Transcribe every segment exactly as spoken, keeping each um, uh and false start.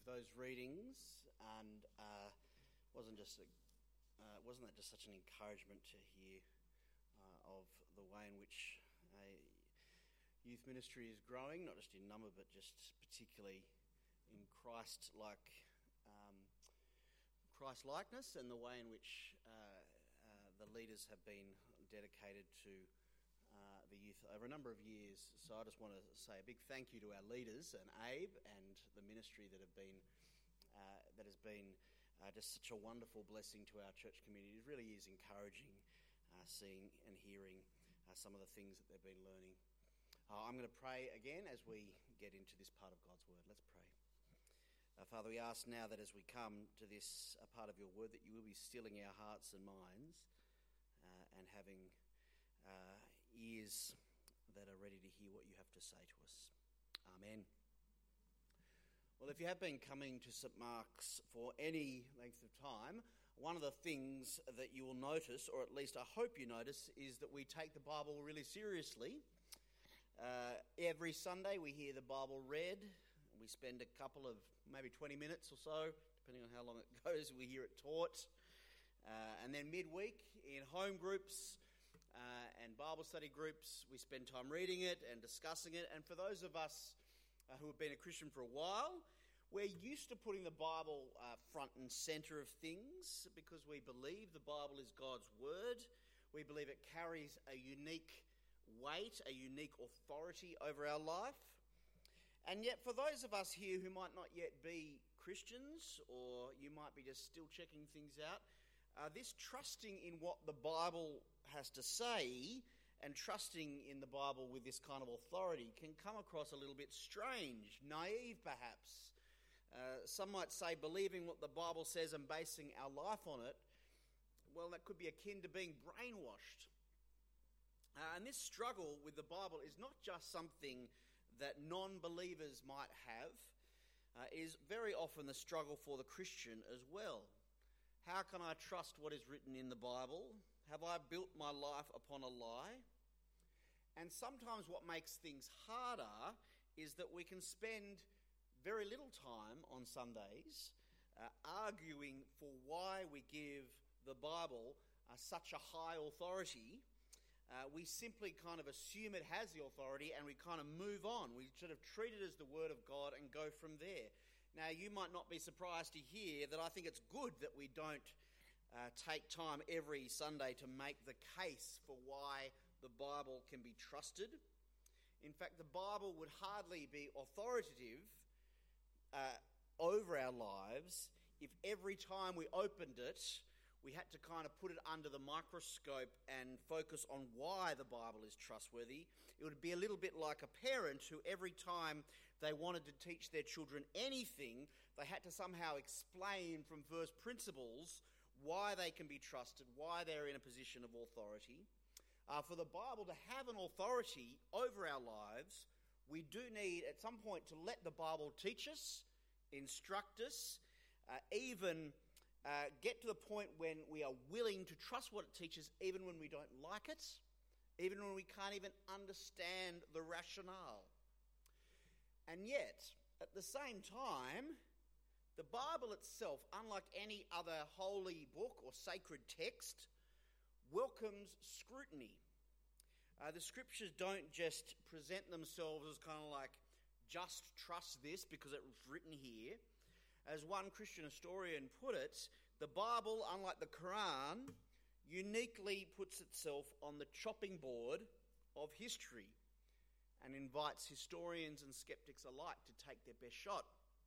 those readings, and uh, wasn't just a, uh, wasn't that just such an encouragement to hear uh, of the way in which uh, youth ministry is growing, not just in number, but just particularly in Christ-like um, Christ-likeness, and the way in which uh, uh, the leaders have been dedicated to Uh, the youth over a number of years. So I just want to say a big thank you to our leaders and Abe and the ministry that have been uh, that has been uh, just such a wonderful blessing to our church community. It really is encouraging uh, seeing and hearing uh, some of the things that they've been learning. Uh, I'm going to pray again as we get into this part of God's word. Let's pray. Uh, Father, we ask now that as we come to this uh, part of your word, that you will be stilling our hearts and minds uh, and having Uh, ears that are ready to hear what you have to say to us. Amen. Well, if you have been coming to St Mark's for any length of time, one of the things that you will notice, or at least I hope you notice, is that we take the Bible really seriously. Uh, every Sunday we hear the Bible read. We spend a couple of, maybe twenty minutes or so, depending on how long it goes, we hear it taught. Uh, and then midweek in home groups, Uh, and Bible study groups, we spend time reading it and discussing it. And for those of us uh, who have been a Christian for a while, we're used to putting the Bible uh, front and centre of things because we believe the Bible is God's word. We believe it carries a unique weight, a unique authority over our life. And yet for those of us here who might not yet be Christians, or you might be just still checking things out, Uh, this trusting in what the Bible has to say and trusting in the Bible with this kind of authority can come across a little bit strange, naive perhaps. Uh, some might say believing what the Bible says and basing our life on it, well, that could be akin to being brainwashed. Uh, and this struggle with the Bible is not just something that non-believers might have. Uh, it is very often the struggle for the Christian as well. How can I trust what is written in the Bible? Have I built my life upon a lie? And sometimes what makes things harder is that we can spend very little time on Sundays uh, arguing for why we give the Bible uh, such a high authority. Uh, we simply kind of assume it has the authority and we kind of move on. We sort of treat it as the Word of God and go from there. Now, you might not be surprised to hear that I think it's good that we don't uh, take time every Sunday to make the case for why the Bible can be trusted. In fact, the Bible would hardly be authoritative uh, over our lives if every time we opened it, we had to kind of put it under the microscope and focus on why the Bible is trustworthy. It would be a little bit like a parent who every time they wanted to teach their children anything, they had to somehow explain from first principles why they can be trusted, why they're in a position of authority. Uh, for the Bible to have an authority over our lives, we do need at some point to let the Bible teach us, instruct us, uh, even Uh, get to the point when we are willing to trust what it teaches, even when we don't like it, even when we can't even understand the rationale. And yet, at the same time, the Bible itself, unlike any other holy book or sacred text, welcomes scrutiny. Uh, the scriptures don't just present themselves as kind of like, just trust this because it was written here. As one Christian historian put it, the Bible, unlike the Quran, uniquely puts itself on the chopping board of history and invites historians and skeptics alike to take their best shot.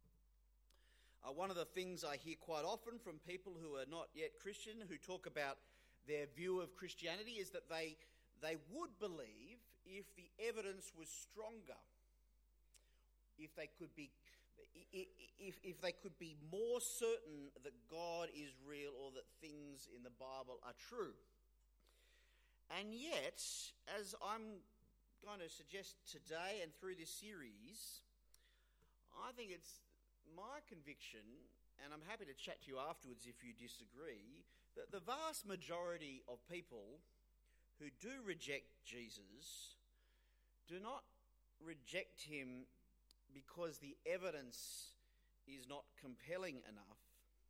Uh, one of the things I hear quite often from people who are not yet Christian, who talk about their view of Christianity, is that they, they would believe if the evidence was stronger, if they could be... If, if they could be more certain that God is real or that things in the Bible are true. And yet, as I'm going to suggest today and through this series, I think it's my conviction, and I'm happy to chat to you afterwards if you disagree, that the vast majority of people who do reject Jesus do not reject him because the evidence is not compelling enough,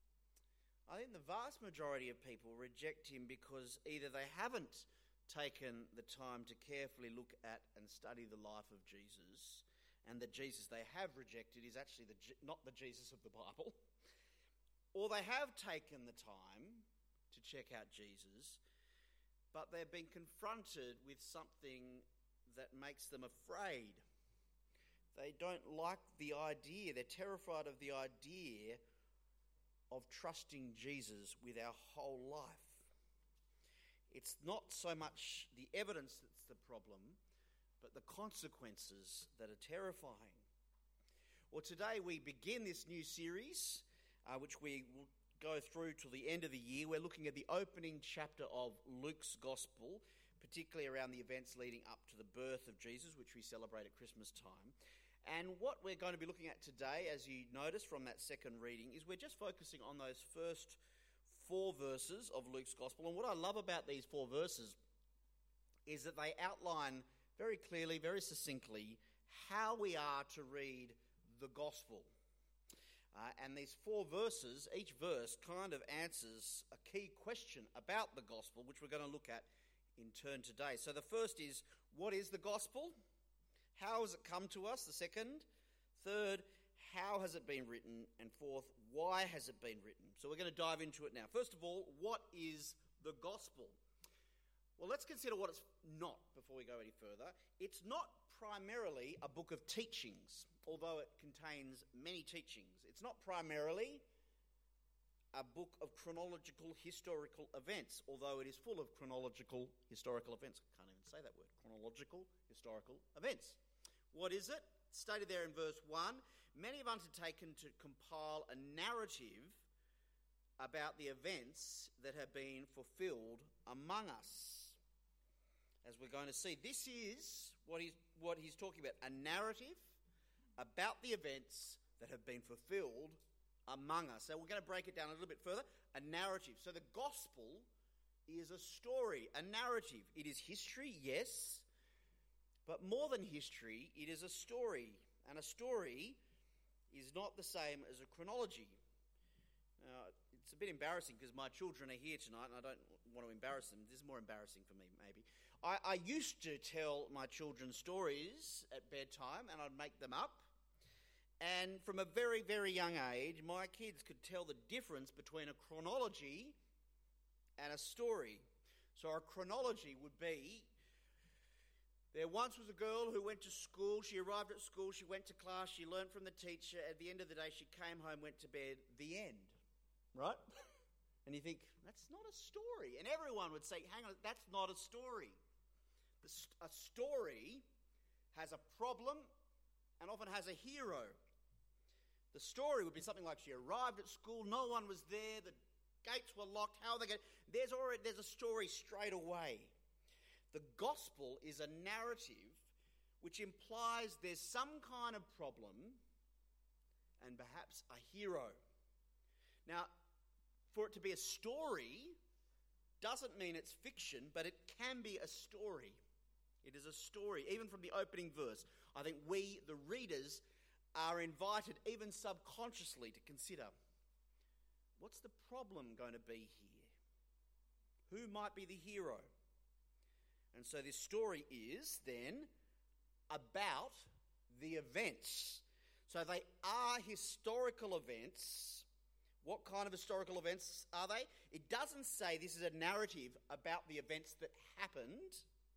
I think the vast majority of people reject him because either they haven't taken the time to carefully look at and study the life of Jesus, and the Jesus they have rejected is actually the, not the Jesus of the Bible, or they have taken the time to check out Jesus, but they've been confronted with something that makes them afraid. They don't like the idea, they're terrified of the idea of trusting Jesus with our whole life. It's not so much the evidence that's the problem, but the consequences that are terrifying. Well, today we begin this new series, uh, which we will go through till the end of the year. We're looking at the opening chapter of Luke's Gospel, particularly around the events leading up to the birth of Jesus, which we celebrate at Christmas time. And what we're going to be looking at today, as you notice from that second reading, is we're just focusing on those first four verses of Luke's Gospel. And what I love about these four verses is that they outline very clearly, very succinctly, how we are to read the Gospel. Uh, and these four verses, each verse kind of answers a key question about the Gospel, which we're going to look at in turn today. So the first is, what is the Gospel? How has it come to us? The second. Third, how has it been written? And fourth, why has it been written? So we're going to dive into it now. First of all, what is the Gospel? Well, let's consider what it's not before we go any further. It's not primarily a book of teachings, although it contains many teachings. It's not primarily a book of chronological historical events, although it is full of chronological historical events. I can't even say that word, chronological historical events. What is it? Stated there in verse one, many have undertaken to compile a narrative about the events that have been fulfilled among us. As we're going to see, this is what he's, what he's talking about, a narrative about the events that have been fulfilled among us. So we're going to break it down a little bit further. A narrative. So the Gospel is a story, a narrative. It is history, yes, but more than history, it is a story. And a story is not the same as a chronology. Now, it's a bit embarrassing because my children are here tonight and I don't want to embarrass them. This is more embarrassing for me, maybe. I, I used to tell my children stories at bedtime and I'd make them up. And from a very, very young age, my kids could tell the difference between a chronology and a story. So a chronology would be, there once was a girl who went to school, she arrived at school, she went to class, she learnt from the teacher, at the end of the day she came home, went to bed, the end. Right? And you think, that's not a story. And everyone would say, hang on, that's not a story. The st- a story has a problem and often has a hero. The story would be something like she arrived at school, no one was there, the gates were locked, how are they going? There's already there's a story straight away. The Gospel is a narrative which implies there's some kind of problem and perhaps a hero. Now, for it to be a story doesn't mean it's fiction, but it can be a story. It is a story, even from the opening verse. I think we, the readers, are invited, even subconsciously, to consider, what's the problem going to be here? Who might be the hero? And so this story is, then, about the events. So they are historical events. What kind of historical events are they? It doesn't say this is a narrative about the events that happened.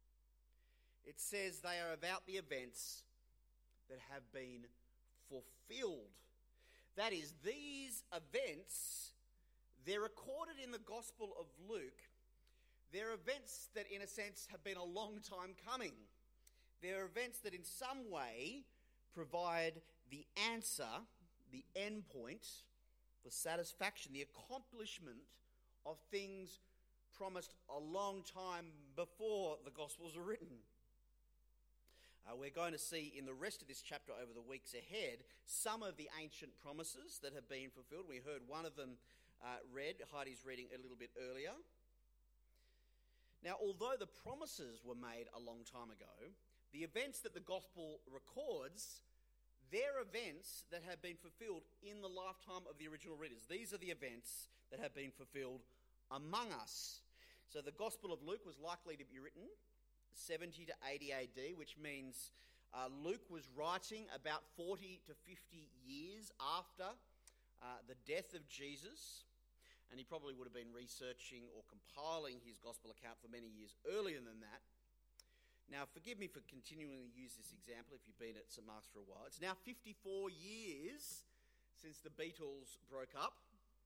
It says they are about the events that have been fulfilled. That is, these events, they're recorded in the Gospel of Luke. They're events that, in a sense, have been a long time coming. They're events that, in some way, provide the answer, the end point, the satisfaction, the accomplishment of things promised a long time before the Gospels were written. Uh, we're going to see in the rest of this chapter over the weeks ahead some of the ancient promises that have been fulfilled. We heard one of them uh, read, Heidi's reading a little bit earlier. Now, although the promises were made a long time ago, the events that the Gospel records, they're events that have been fulfilled in the lifetime of the original readers. These are the events that have been fulfilled among us. So the Gospel of Luke was likely to be written seventy to eighty A D, which means uh, Luke was writing about forty to fifty years after uh, the death of Jesus, and he probably would have been researching or compiling his Gospel account for many years earlier than that. Now, forgive me for continuing to use this example if you've been at St Mark's for a while. It's now fifty-four years since the Beatles broke up,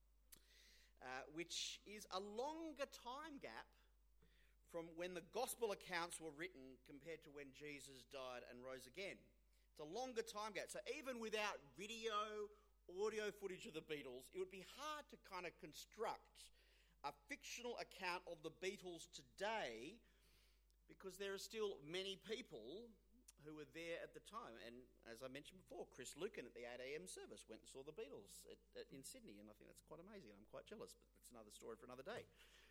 uh, which is a longer time gap from when the Gospel accounts were written compared to when Jesus died and rose again. It's a longer time gap. So even without video, audio footage of the Beatles, it would be hard to kind of construct a fictional account of the Beatles today, because there are still many people who were there at the time. And as I mentioned before, Chris Lucan at the eight a.m. service went and saw the Beatles at, at, in Sydney, and I think that's quite amazing. I'm quite jealous, but that's another story for another day.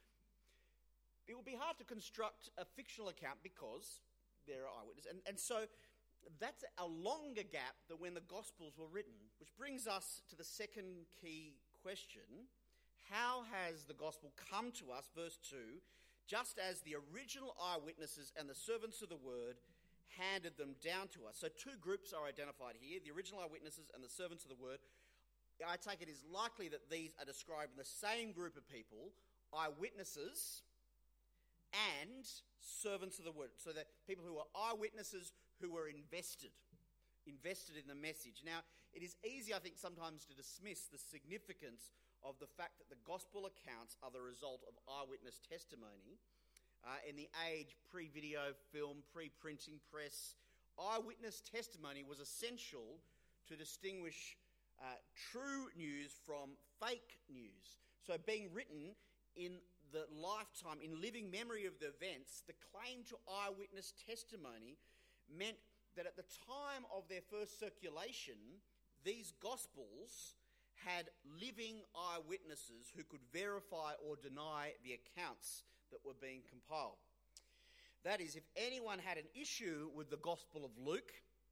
It would be hard to construct a fictional account because there are eyewitnesses. And, and so that's a longer gap than when the Gospels were written, which brings us to the second key question. How has the Gospel come to us, verse two, just as the original eyewitnesses and the servants of the word handed them down to us? So two groups are identified here, the original eyewitnesses and the servants of the word. I take it is likely that these are describing the same group of people, eyewitnesses and servants of the word. So that people who are eyewitnesses who were invested, invested in the message. Now, it is easy, I think, sometimes to dismiss the significance of the fact that the gospel accounts are the result of eyewitness testimony. Uh, in the age pre-video film, pre-printing press, eyewitness testimony was essential to distinguish uh, true news from fake news. So being written in the lifetime, in living memory of the events, the claim to eyewitness testimony meant that at the time of their first circulation, these Gospels had living eyewitnesses who could verify or deny the accounts that were being compiled. That is, if anyone had an issue with the Gospel of Luke,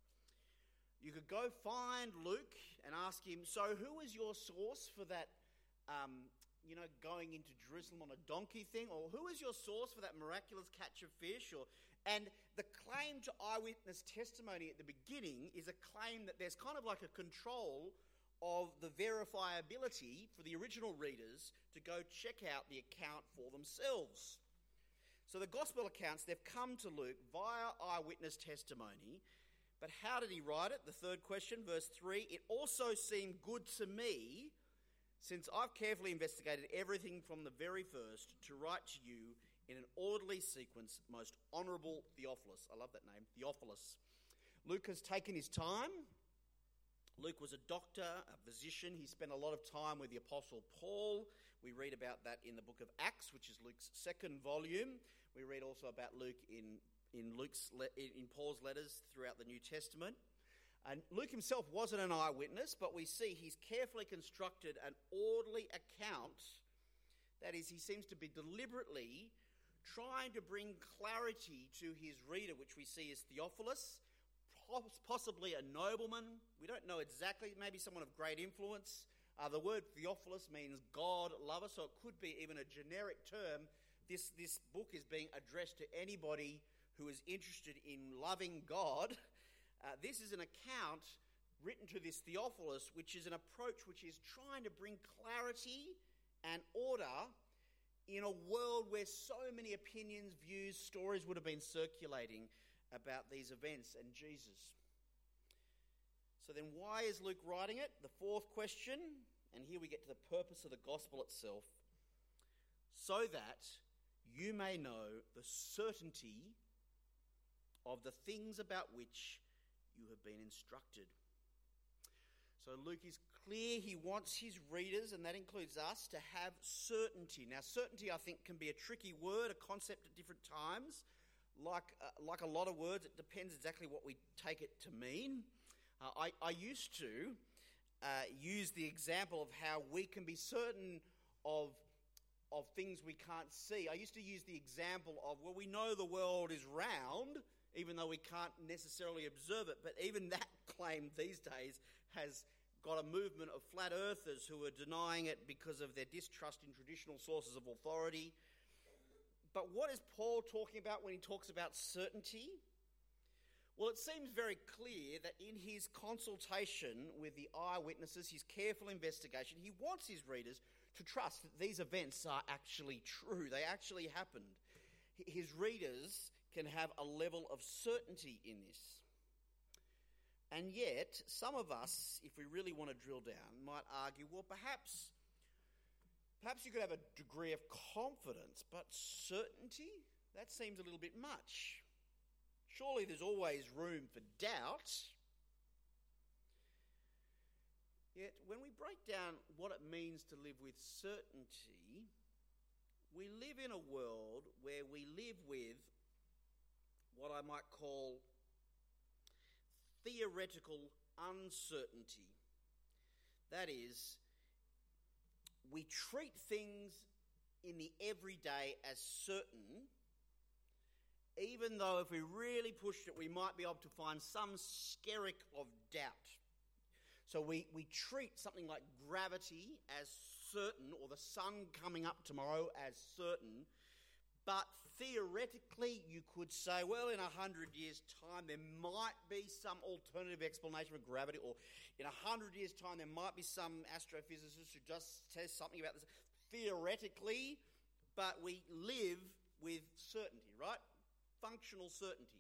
you could go find Luke and ask him, so who is your source for that, um, you know, going into Jerusalem on a donkey thing? Or who is your source for that miraculous catch of fish? Or And the claim to eyewitness testimony at the beginning is a claim that there's kind of like a control of the verifiability for the original readers to go check out the account for themselves. So the gospel accounts, they've come to Luke via eyewitness testimony. But how did he write it? The third question, verse three, it also seemed good to me, since I've carefully investigated everything from the very first, to write to you in an orderly sequence, most honourable Theophilus. I love that name, Theophilus. Luke has taken his time. Luke was a doctor, a physician. He spent a lot of time with the Apostle Paul. We read about that in the book of Acts, which is Luke's second volume. We read also about Luke in, in, Luke's le- in Paul's letters throughout the New Testament. And Luke himself wasn't an eyewitness, but we see he's carefully constructed an orderly account. That is, he seems to be deliberately trying to bring clarity to his reader, which we see as Theophilus, possibly a nobleman. We don't know exactly, maybe someone of great influence. Uh, the word Theophilus means God lover, so it could be even a generic term. This, this book is being addressed to anybody who is interested in loving God. Uh, this is an account written to this Theophilus, which is an approach which is trying to bring clarity and order in a world where so many opinions, views, stories would have been circulating about these events and Jesus. So then why is Luke writing it? The fourth question, and here we get to the purpose of the gospel itself, so that you may know the certainty of the things about which you have been instructed. So Luke is clear he wants his readers, and that includes us, to have certainty. Now, certainty, I think, can be a tricky word, a concept at different times. Like, uh, like a lot of words, it depends exactly what we take it to mean. Uh, I, I used to uh, use the example of how we can be certain of, of things we can't see. I used to use the example of, well, we know the world is round. even though we can't necessarily observe it. But even that claim these days has got a movement of flat earthers who are denying it because of their distrust in traditional sources of authority. But what is Paul talking about when he talks about certainty? Well, it seems very clear that in his consultation with the eyewitnesses, his careful investigation, he wants his readers to trust that these events are actually true. They actually happened. His readers can have a level of certainty in this. And yet, some of us, if we really want to drill down, might argue, well, perhaps, perhaps you could have a degree of confidence, but certainty? That seems a little bit much. Surely there's always room for doubt. Yet, when we break down what it means to live with certainty, we live in a world where we live with what I might call theoretical uncertainty. That is, we treat things in the everyday as certain, even though if we really pushed it, we might be able to find some skerrick of doubt. So we, we treat something like gravity as certain, or the sun coming up tomorrow as certain, but theoretically you could say, well, in a hundred years' time there might be some alternative explanation for gravity, or in a hundred years' time there might be some astrophysicist who just says something about this theoretically, but we live with certainty, right? Functional certainty.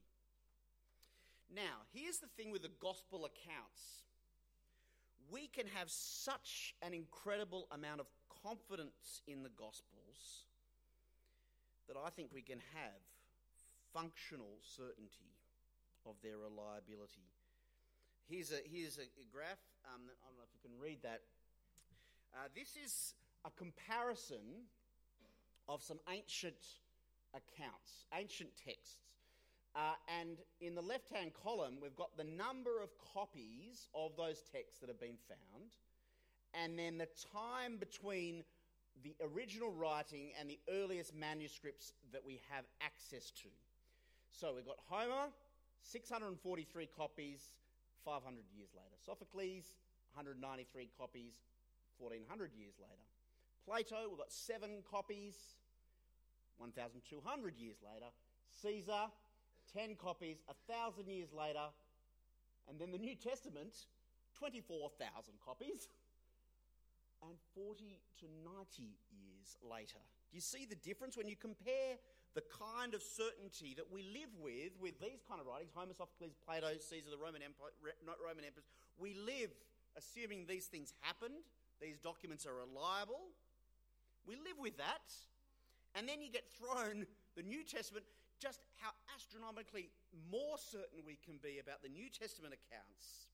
Now, here's the thing with the gospel accounts. We can have such an incredible amount of confidence in the Gospels that I think we can have functional certainty of their reliability. Here's a, here's a, a graph. Um, I don't know if you can read that. Uh, this is a comparison of some ancient accounts, ancient texts. Uh, and in the left-hand column, we've got the number of copies of those texts that have been found, and then the time between the original writing and the earliest manuscripts that we have access to. So we've got Homer, six hundred forty-three copies, five hundred years later. Sophocles, one hundred ninety-three copies, fourteen hundred years later. Plato, we've got seven copies, one thousand two hundred years later. Caesar, ten copies, one thousand years later. And then the New Testament, twenty-four thousand copies, and forty to ninety years later. Do you see the difference when you compare the kind of certainty that we live with, with these kind of writings, Homer, Sophocles, Plato, Caesar, the Roman Empire, not Roman emperors? We live assuming these things happened, these documents are reliable. We live with that. And then you get thrown the New Testament, just how astronomically more certain we can be about the New Testament accounts.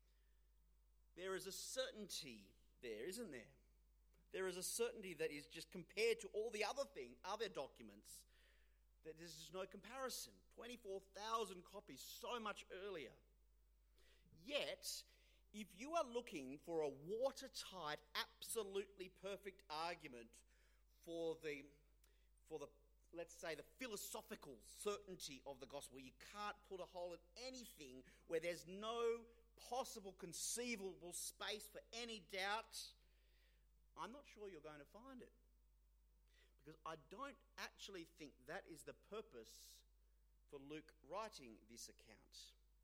There is a certainty there, isn't there? There is a certainty that is just compared to all the other thing, other documents, that there's just no comparison. twenty-four thousand copies, so much earlier. Yet, if you are looking for a watertight, absolutely perfect argument for the, for the, let's say, the philosophical certainty of the gospel, where you can't put a hole in anything, where there's no possible conceivable space for any doubt, I'm not sure you're going to find it. Because I don't actually think that is the purpose for Luke writing this account.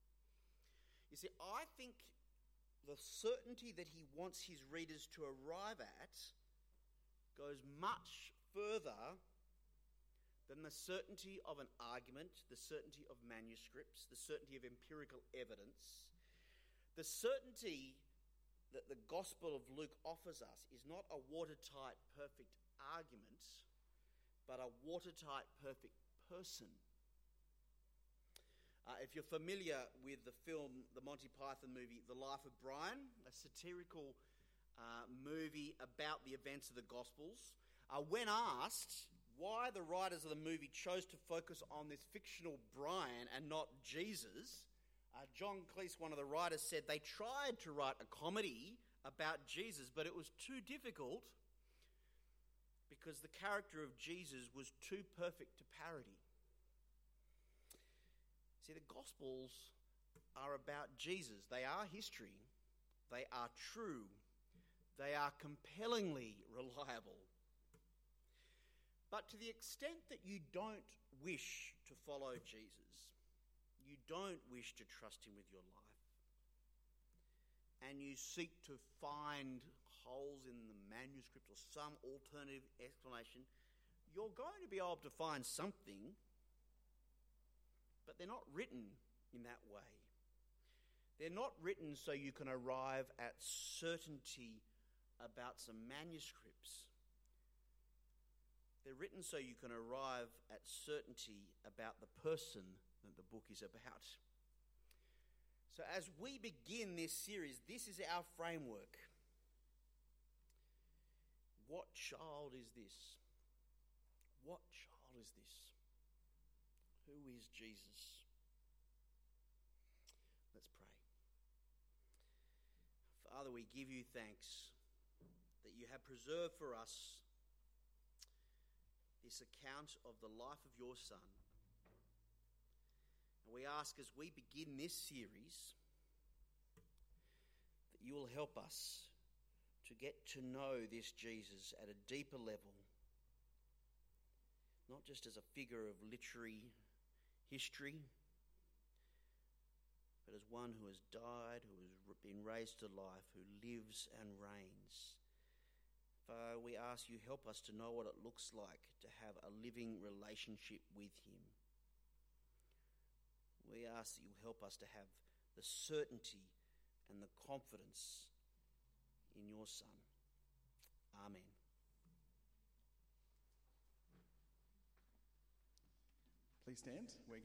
You see, I think the certainty that he wants his readers to arrive at goes much further than the certainty of an argument, the certainty of manuscripts, the certainty of empirical evidence. The certainty that the Gospel of Luke offers us is not a watertight, perfect argument, but a watertight, perfect person. Uh, if you're familiar with the film, the Monty Python movie, The Life of Brian, a satirical uh, movie about the events of the Gospels, uh, when asked why the writers of the movie chose to focus on this fictional Brian and not Jesus, uh, John Cleese, one of the writers, said they tried to write a comedy about Jesus, but it was too difficult because the character of Jesus was too perfect to parody. See, the Gospels are about Jesus. They are history. They are true. They are compellingly reliable. But to the extent that you don't wish to follow Jesus, you don't wish to trust him with your life, and you seek to find holes in the manuscript or some alternative explanation, you're going to be able to find something, but they're not written in that way. They're not written so you can arrive at certainty about some manuscripts. They're written so you can arrive at certainty about the person that the book is about. So as we begin this series, this is our framework. What child is this? What child is this? Who is Jesus? Let's pray. Father, we give you thanks that you have preserved for us this account of the life of your Son. And we ask as we begin this series that you will help us to get to know this Jesus at a deeper level, not just as a figure of literary history, but as one who has died, who has been raised to life, who lives and reigns. Father, we ask you help us to know what it looks like to have a living relationship with him. We ask that you help us to have the certainty and the confidence in your Son. Amen. Please stand. We're